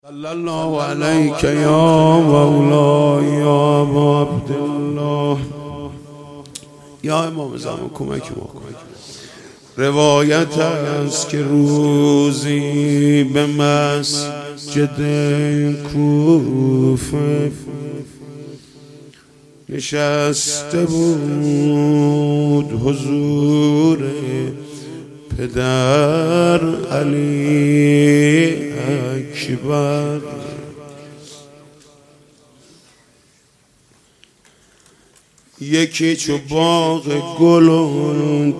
صلی الله علیک یا مولا یا ابا عبدالله. یا امام زمان کمک ما کن. روایت است که روزی به مسجد کوفه نشسته بود حضور پدر علی اکبر. یکی چو باغ گل و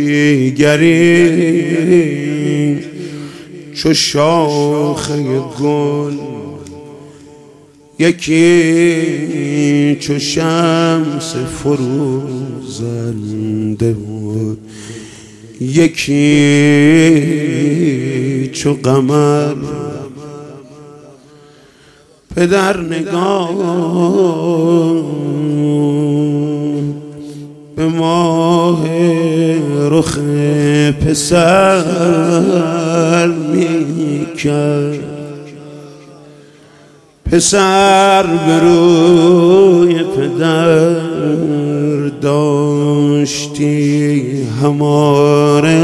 دیگری چو شاخه گل، یکی چو شمس فروزنده بود، یکی چو قمر. پدر نگاه به ماه رخ پسر میکرد. پسر به روی پدر داشتی هماره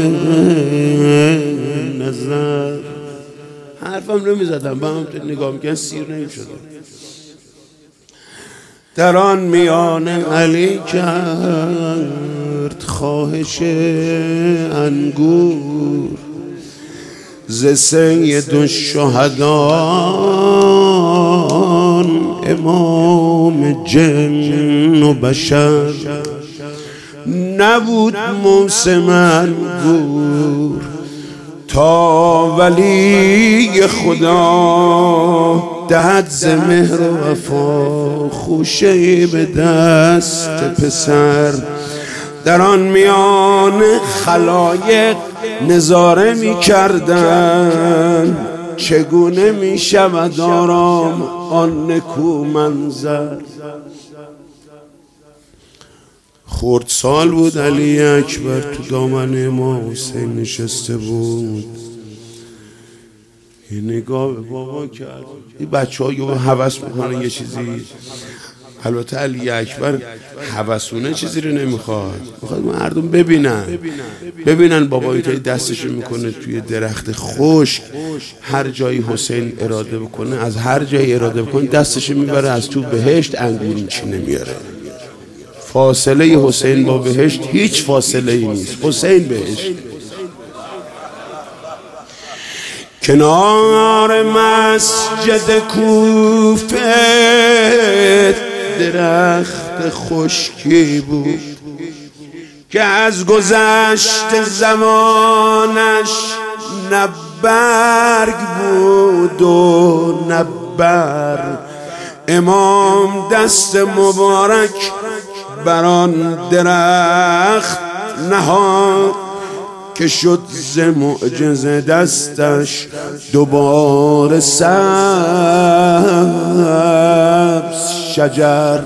نظر. حرفم نمیزدم، با هم نگاه میکنم سیر نمیشدم. در آن میان علی کرد خواهش انگور ز سید الشهدان امام جن و بشر. نبود موسم انگور تا ولی خدا دهد ز مهر و وفا خوشه به دست پسر. در آن میان خلایق نظاره می کردن چگونه می شود آرام آن نکو منظر. خردسال بود علی اکبر تو دامن امام حسین نشسته بود. یه نگاه به بابا کرد. این بچه ها یه هوس میکنن یه چیزی. البته علی اکبر هوسونه چیزی رو نمیخواد، میخواد مردم ببینن بابا اینطوری دستشو میکنه توی درخت خشک. هر جایی حسین اراده بکنه، از هر جایی اراده بکنه دستشو میبره از تو بهشت انگور میچینه میاره. فاصله حسین با بهشت هیچ فاصله ای نیست. حسین بهشت. کنار مسجد کوفه درخت خشکی بود که از گذشت زمانش نه برگ بود و نه بر. امام دست مبارک بر آن درخت نهاد که شد ز معجزه دستش دوباره سبز شجر.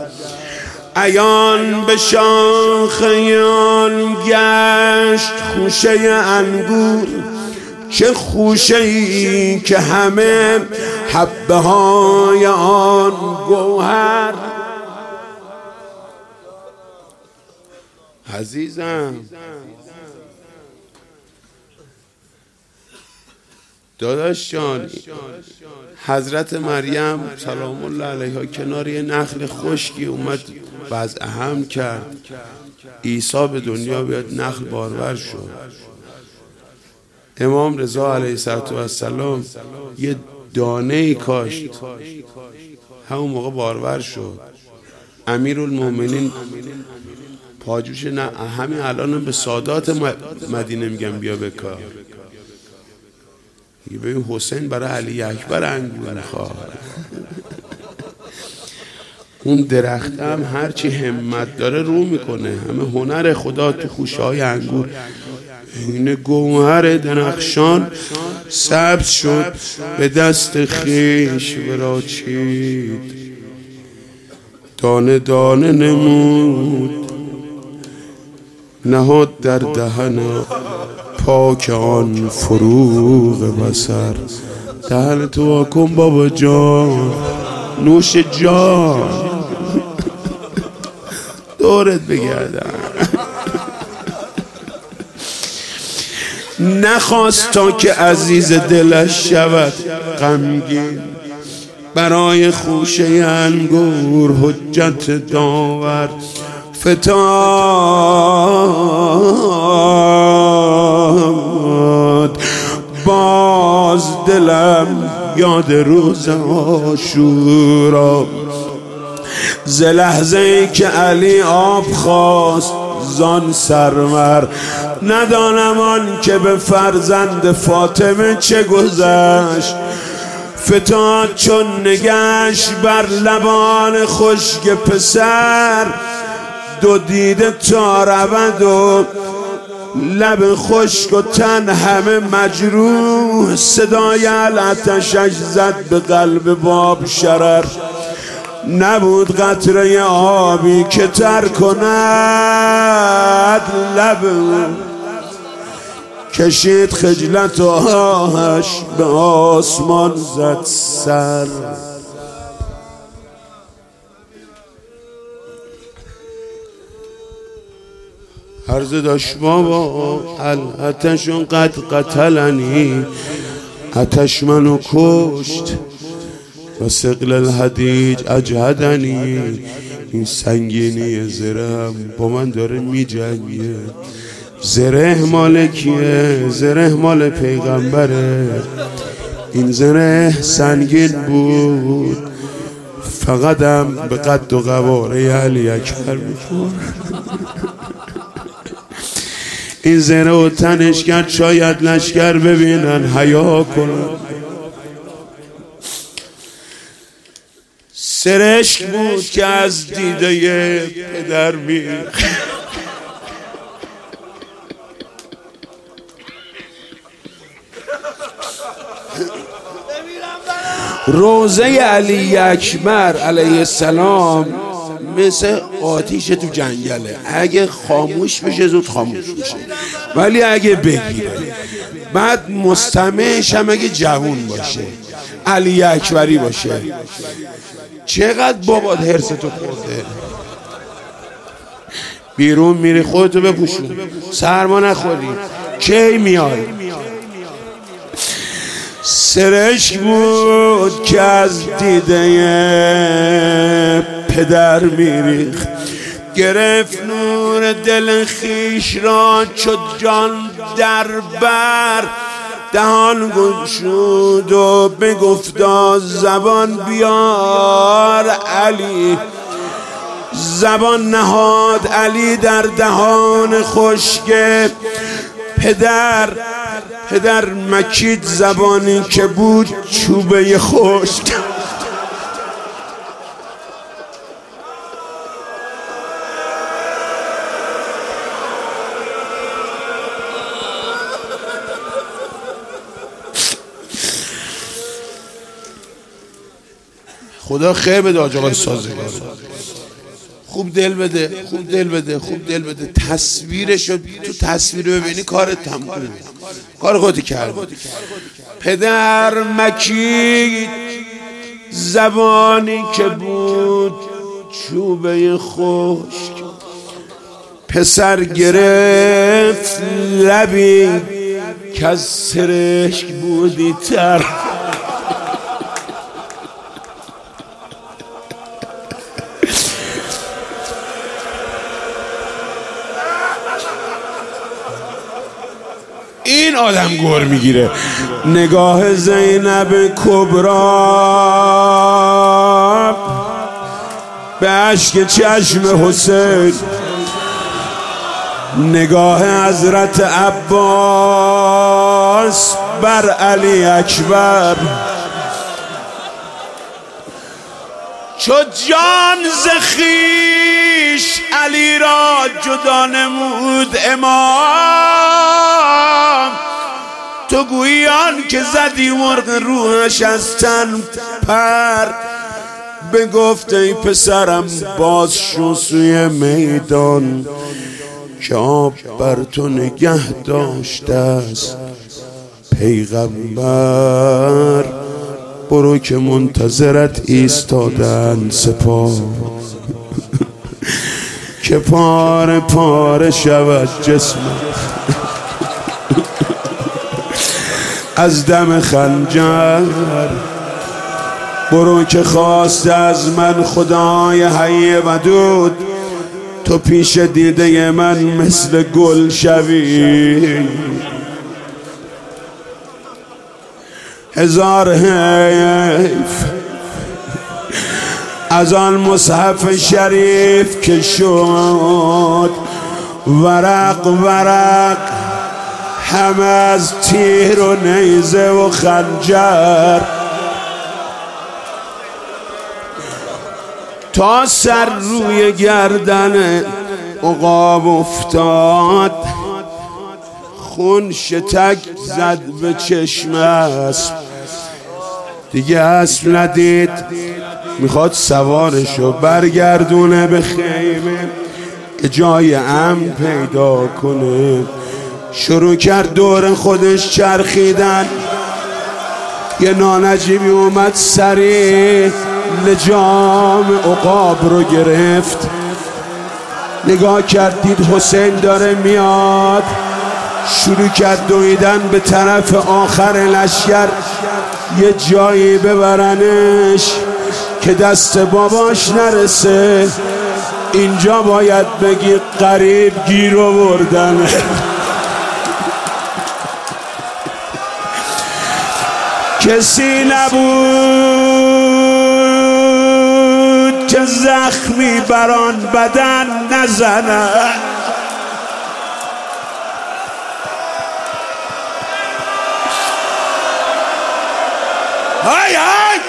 عیان به شاخه آن گشت خوشه انگور، چه خوشه‌ای که همه حبه های آن گوهر. عزیزم داداش جان، حضرت مریم سلام الله علیها کنار یه نخل خشکی اومد وضع حمل کرد. عیسی به دنیا بیاد نخل بارور شد. امام رضا علیه السلام یه دانه کاشت، همون موقع بارور شد. امیرالمومنین پاجوش نه همین الان به سادات مدینه میگم بیا بکار. ببین حسین برای علی اکبر انگور میخواد. اون درخت هم هرچی همت داره رو میکنه. همه هنر خدا تو خوشه های انگور. این گوهر درخشان سبز شد به دست خیش براچید. دانه دانه نمود نهاد در دهن پاک آن فروغ بصر. دهن تو واکن بابا جان، نوش جان دورت بگردم. نخواست تا که عزیز دلش شود غمگین، برای خوشه انگور حجت داور فتاد. باز دلم یاد روز عاشورا، ز لحظه ای که علی آب خواست زان سرور. ندانم آن که به فرزند فاطمه چه گذشت، فتاد چون نگشت بر لبان خشک پسر. دو دیده تا رود و لب خشک و تن همه مجروح، صدای العطشش زد به قلب باب شرر. نبود قطره آبی که تر کند لب، کشید خجلت و آهش به آسمان زد سر. عرض داشت بابا العطش قد قتلنی، عطش منو کشت و ثقل الحدیج اجهدنی. این سنگینی زرهم با من داره می جنگه. زره مال کیه؟ زره مال پیغمبره. این زره سنگین بود، فقطم به قد و قواره علی اکبر میخورد. این زره و تنش کرد شاید لشکر ببینن حیا کنن. سرشک بود که از دیده پدر میریخت. روزه علی اکبر علیه السلام مثل آتیش تو جنگله، اگه خاموش بشه زود خاموش میشه، ولی اگه بگیره بعد مستمعش هم اگه جوون باشه علی اکبری باشه. چقدر بابات هرستو خورده، بیرون میری خودتو بپوشون، سرما نخوری، کی میای؟ سرشک بود که از دیده پدر میریخت. گرفت نور دل خیش را چو جان در بر، دهان گشود و بگفتا زبان بیار علی. زبان نهاد علی در دهان خشک پدر. پدر مکید زبانی که بود چوبه خشک. خدا خیر بده آج آقای سازگار، خوب دل بده، خوب دل بده، خوب دل بده. تصویرشو تو تصویر ببینی کارت تمومه، کار خودی کرد. پدر مکید زبانی که بود چوبه خشک. پسر گرفت لبی که از سرشک بودی تر. این آدم گور میگیره. نگاه زینب کبرا به اشک چشم حسین، نگاه حضرت عباس بر علی اکبر. چو جان ز خویش علی را جدا نمود امام، تو گویی آن که زدی مرغ روحش از تن پر. بگفت ای پسرم باز شو سوی میدان، که آب بر تو نگه داشته است پیغمبر. برو که منتظرت ایستادن سپاه که پاره پاره شود جسمت از دم خنجر. برو که خواست از من خدای حی ودود تو پیش دیده من مثل گل شوی. هزار حیف از آن مصحف شریف که شد ورق ورق همه از تیر و نیزه و خنجر. تا سر روی گردن عقاب افتاد خون شتک زد به چشم اسب. دیگه اسب ندید میخواد سوارشو برگردونه به خیمه که جای امن پیدا کنه. شروع کرد دور خودش چرخیدن. یه نانجیبی اومد سریع لجام عقاب رو گرفت. نگاه کرد دید حسین داره میاد. شروع کرد دویدن به طرف آخر لشکر یه جایی ببرنش که دست باباش نرسه. اینجا باید بگی قریب گیر آوردن. کسی نبود که زخمی بران بدن نزنه. های های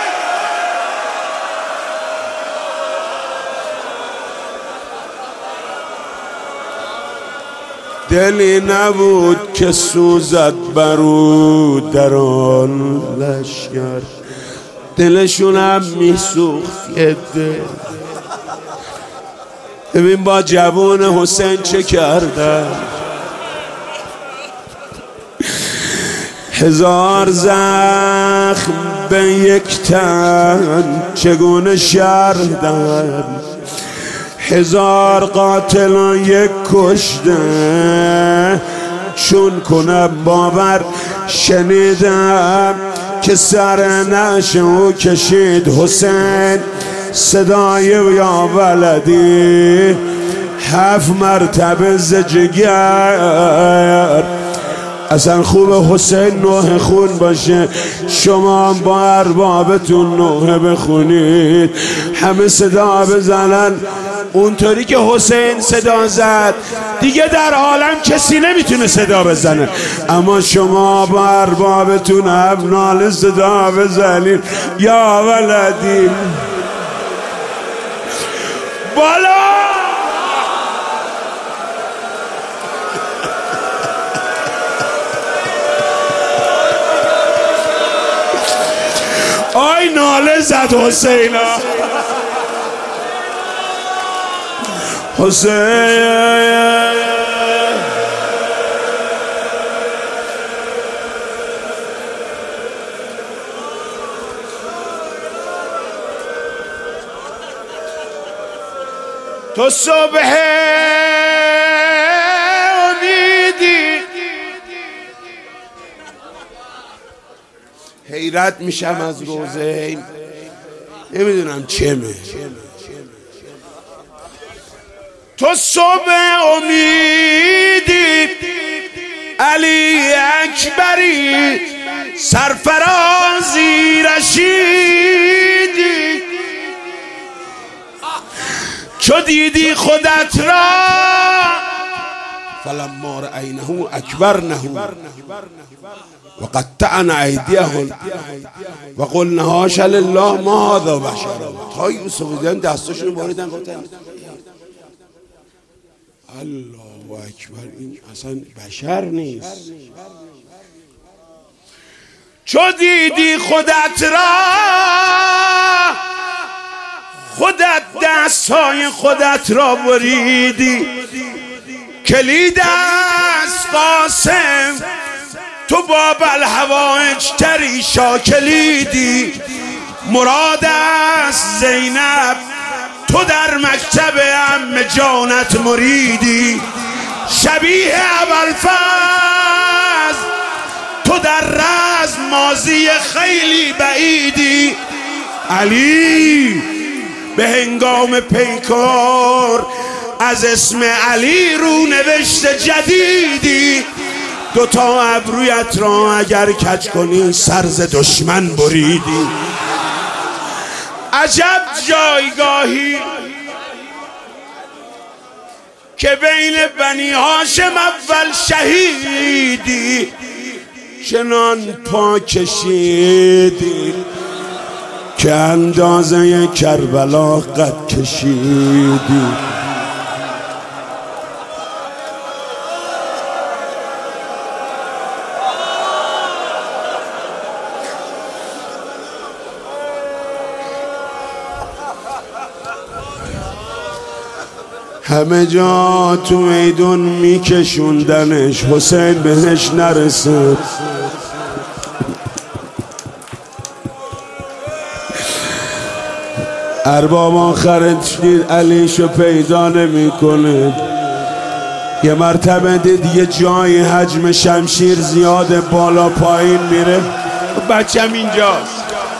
دلی نبود که سوزد برو در آن لشکر. دلشونم میسوخت یه دل. ببین با جوان حسین چه کردن. هزار زخم به یک تن چگونه شردن. هزار قاتل و یک کشته چون کنم باور. شنیدم که سر نعش او کشید حسین صدای یا ولدی 7 مرتبه زجگر. اصلا خوب حسین نوح خون باشه. شما با اربابتون نوح بخونید همه صدا بزنن اونطوری که حسین صدا زد. دیگه در عالم کسی نمیتونه صدا بزنه اما شما با اربابتون ابنال صدا بزنید یا ولدی بالا. آی ناله زد حسینا. حسین تو صبح امیدی. حیرت میشم از روزه نمیدونم چمه. تو صبح امیدی علی اکبری سرفرازی رشیدی. چو دیدی خودت را فلما رأینه اکبرنه و قطعنا ایدیهم و قلنا حاش لله ما هذا بشر. تا یوسف دیدن دستاشونو باریدن گفتن الله اکبر این اصلا بشر نیست. چو دیدی خودت را خودت دستهای خودت را بریدی. کلید از قاسم تو باب الحوائج تری شاکلیدی، مراد است زینب تو در مکتب عم جانت مریدی، شبیه ابوالفضل تو در رزم ماضی خیلی بعیدی، علی به هنگام پیکار از اسم علی رو نوشت جدیدی، دوتا ابرویت را اگر کج کنی سر ز دشمن بریدی. عجب جایگاهی که بین بنی هاشم اول شهیدی، چنان پا کشیدی که اندازه کربلا قد کشیدی. همه جا تو میدون میکشوندنش، حسین بهش نرسید. ارباب آخرت دید علیشو پیدا نمیکنه، یه مرتبه دید یه جای حجم شمشیر زیاده بالا پایین میره، بچم اینجاست.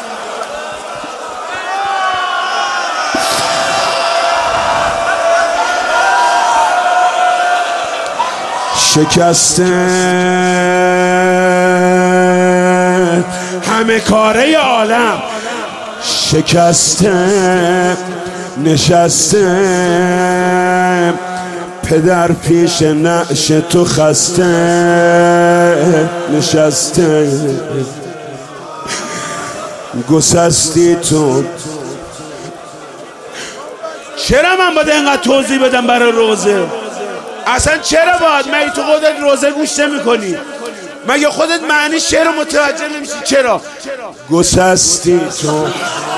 شکسته همه کاره عالم، شکسته نشسته پدر پیش نعش تو خسته نشسته، گسستی تو. چرا من باید اینقدر توضیح بدم برای روزه؟ اصلا چرا باید؟ مگه تو خودت روزه گوش نمی‌کنی؟ مگه خودت معنی شعر متوجه نمیشی؟ چرا؟ گسستی تو.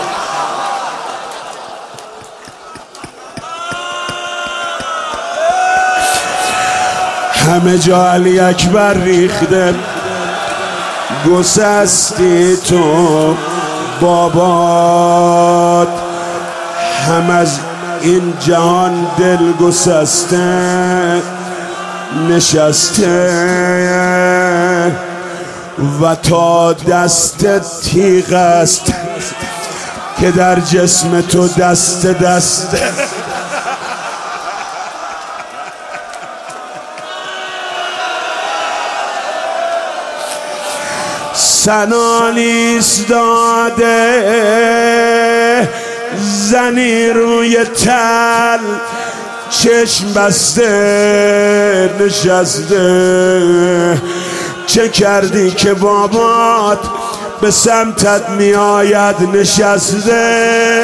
همه جا علی اکبر ریخته، گسستی تو بابات هم از این جهان دل گسسته نشسته و تا دست تیغ است که در جسم تو دست سنان ایستاده زنی روی تل چشم بسته نشسته، چه کردی که بابات به سمتت می آید نشسته.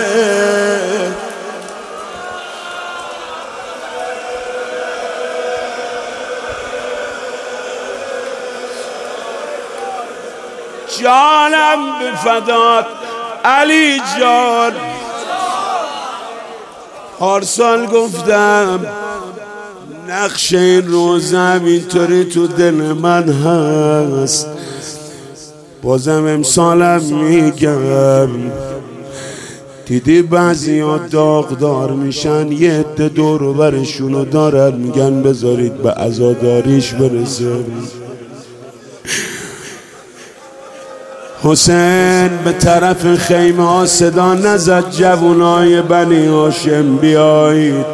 جانم به فدات علی جان، پارسال گفتم نقش این روزم اینطوری تو دل من هست، بازم امسالم میگم. دیدی بعضی ها داغدار میشن، یه عده دور و برشونو دارن میگن بذارید به عزاداریش برسه. حسین به طرف خیمه ها صدا نزد جوانای بنی هاشم بیایید.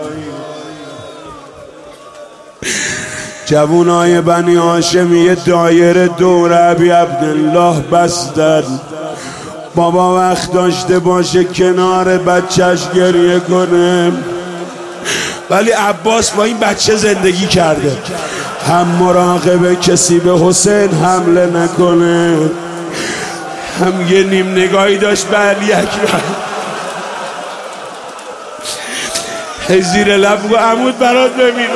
جوانای بنی هاشم یه دایره دور ابی عبدالله بستن. بابا وقت داشته باشه کنار بچهش گریه کنه، ولی عباس با این بچه زندگی کرده، هم مراقبه کسی به حسین حمله نکنه، هم یه نیم نگاهی داشت به علی اکبر. هی زیر لب بگو عمود برات ببینم.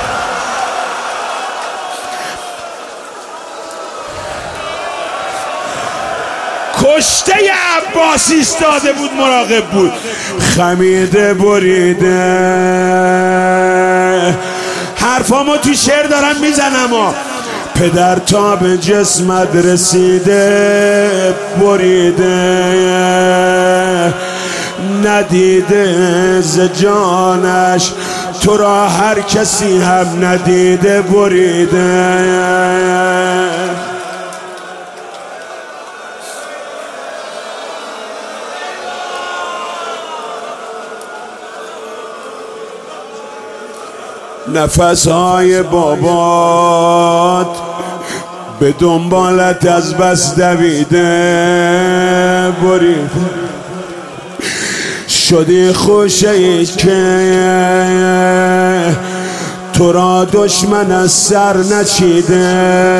کشته عباس ایستاده بود مراقب بود، خمیده بریده. حرفامو تو شعر دارم میزنم پدر تا به جسمت رسیده بریده، ندیده ز جانش تو را هر کسی هم ندیده بریده. نفسهای بابات به دنبالت از بس دویده برید، شدی خوشی که تو را دشمن از سر نچیده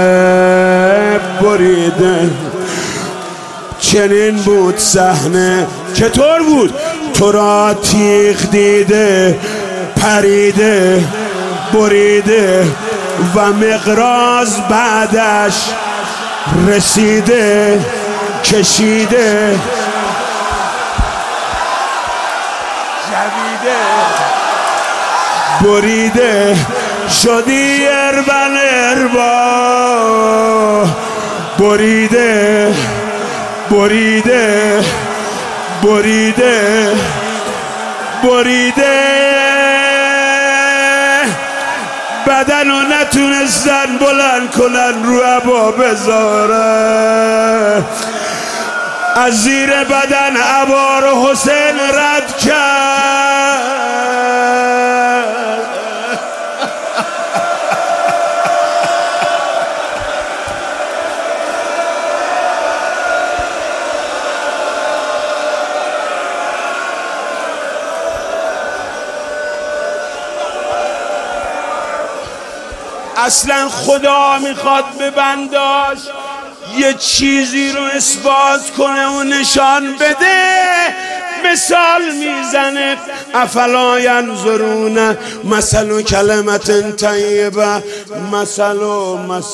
بریده. چنین بود صحنه، چطور بود؟ تو را تیغ دیده پریده بریده و مقراض بعدش رسیده کشیده جویده بریده، شدی اربن اربا بریده بریده بریده بریده. بدن رو نتونستن بلند کنن رو عبا بذارن، از زیر بدن عبا رو حسین رد کرد. اصلا خدا میخواد به بنداش یه چیزی رو اثبات کنه و نشان بده، مثال میزنه. افلا ینظرون مثل کلمت طیبه مثل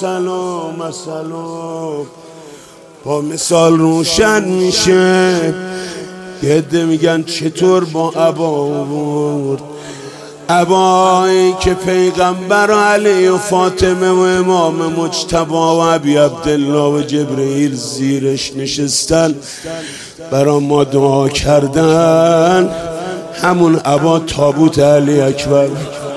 با مثال روشن میشه. یه عده میگن چطور با عبا آورد، عبایی که پیغمبر و علی و فاطمه و امام مجتبی و ابی عبدالله و جبرئیل زیرش نشستن برا ما دعا کردن، همون عبا تابوت علی اکبر.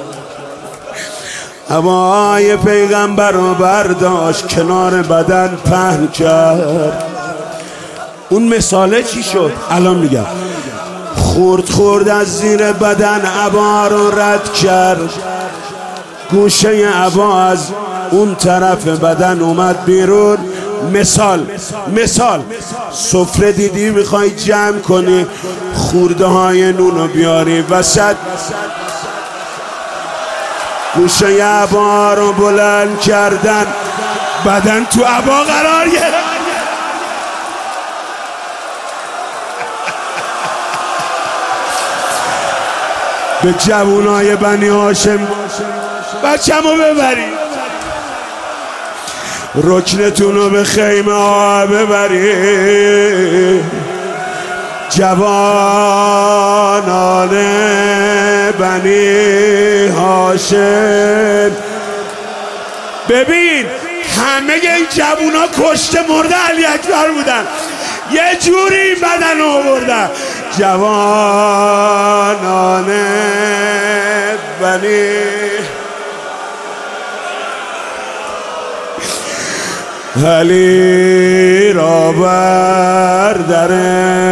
عبای پیغمبر رو برداشت کنار بدن پهن کرد. اون مثاله چی شد؟ الان میگم. خورد از زیر بدن عبا رو رد کرد، گوشه عبا از اون طرف بدن اومد بیرون. مثال سفره دیدی میخوای جمع کنی، خورده های نونو بیاری وسط، گوشه عبا رو بلند کردن، بدن تو عبا قرار گرفت. به جوونای بنی هاشم بچه‌مو ببرید، رکنتونو به خیمه ها ببرید. جوانان بنی هاشم ببین، همه این جوونا کشته مرده علی اکبر بودن، یه جوری این بدن آوردن. جوانان بنی علی را برداره،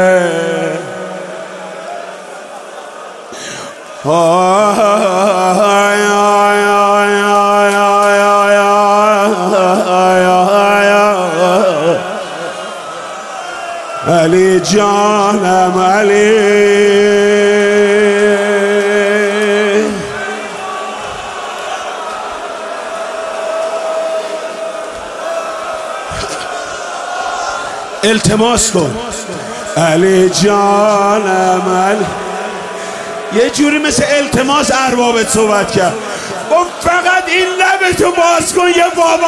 علی جانم علی. التماس کن علی جانم علی. یه جوری مثل التماس اربابت صحبت کرد، گفت فقط این لبتو باز کن یه بابا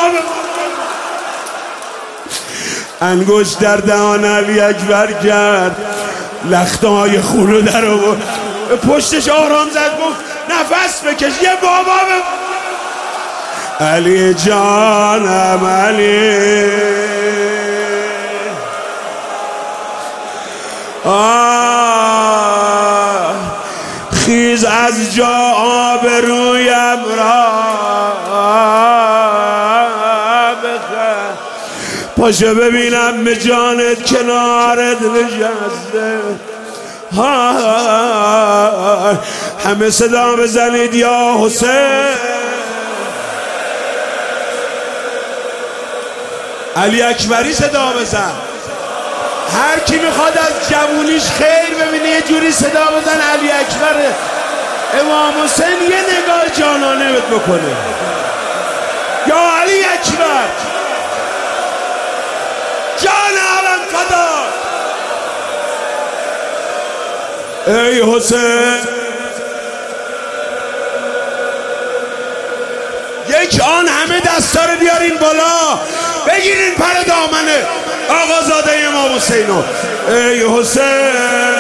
انگشت در دهان علی اکبر کرد، لخته های خونو در آورد، پشتش آرام زد، گفت نفس بکش یه بابا علی جانم علی خیز از جا آبرویم را بخر پاشو ببینم به جانت کنارت نشسته همه صدا بزنید یا حسین علی اکبری صدا بزن هر کی میخواد از جوونیش خیر ببینه یه جوری صدا بزن علی اکبر امام حسین یه نگاه جانانه بهت بکنه یا علی اکبر جان علم فدا ای حسین یک آن همه دستا رو بیارین بالا بگیرین پر دامنه آقازاده امام حسینو ای حسین